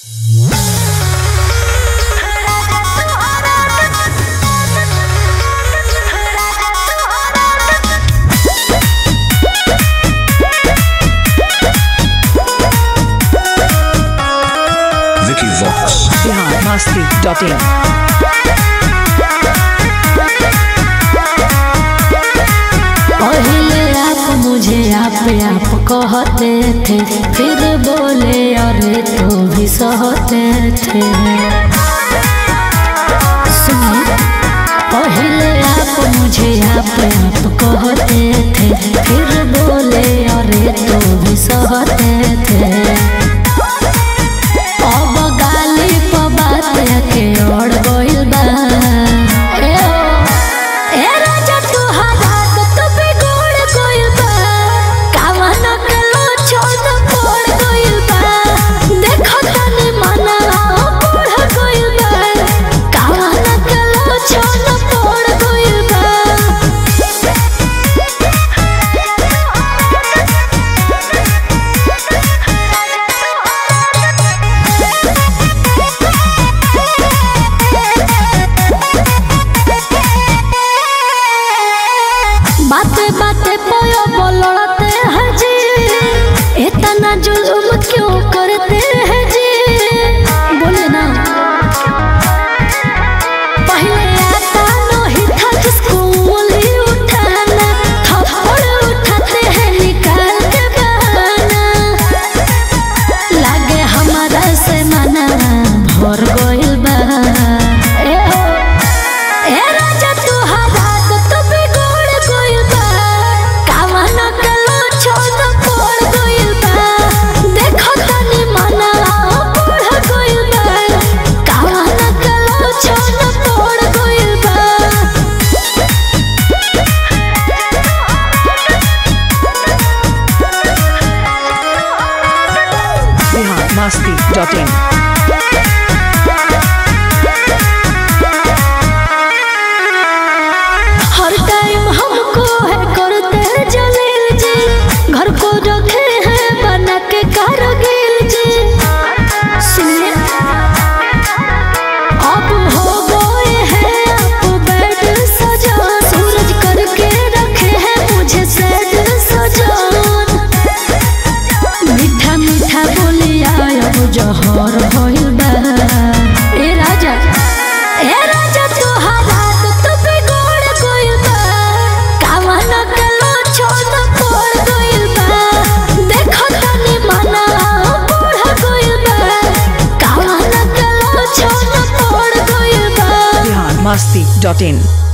biharmasti.in पहले आप मुझे आप कहते थे, फिर बोले अरे तो भी सहते थे। सुनिए, पहले आप मुझे आप कहते थे, फिर बोले अरे तो भी सहते थे। अब गाली पर बात के और गइल बा। बाते बाते पोयो बोलते हैं जी, इतना जुल्म क्यों करते हैं जी। बोले ना, पहले आता नहीं था किसको उंगली उठाना, थप्पड़ उठाते हैं निकाल के बहाना। लागे हमारा से मना भर गइल बा। biharmasti.in हर टाइम हमको है करते जलील जी, घर को रखे हैं बना के कारगिल जी। सुनिए, अब हो गए हैं आप बेड सजा, सूरज करके रखे हैं मुझे सेड सजान। मीठा मीठा बोलिया अब जहर भइल बा। ए राजा तोहरा तो बिगड़ गइल बा, कावन के लोचन पड़ गइल बा। देखो तनी मना बढ़ गइल बा, कावन के लोचन पड़ गइल बा। biharmasti.in